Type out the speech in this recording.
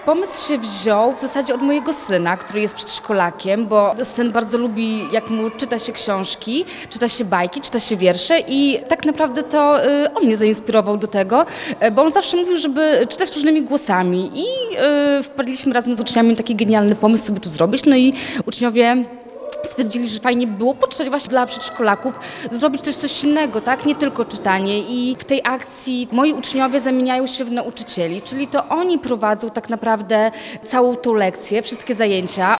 Pomysł się wziął w zasadzie od mojego syna, który jest przedszkolakiem, bo syn bardzo lubi, jak mu czyta się książki, czyta się bajki, czyta się wiersze i tak naprawdę to on mnie zainspirował do tego, bo on zawsze mówił, żeby czytać różnymi głosami i wpadliśmy razem z uczniami na taki genialny pomysł, co by tu zrobić, no i uczniowie stwierdzili, że fajnie by było poczytać właśnie dla przedszkolaków, zrobić też coś innego, tak? Nie tylko czytanie. I w tej akcji moi uczniowie zamieniają się w nauczycieli, czyli to oni prowadzą tak naprawdę całą tą lekcję, wszystkie zajęcia.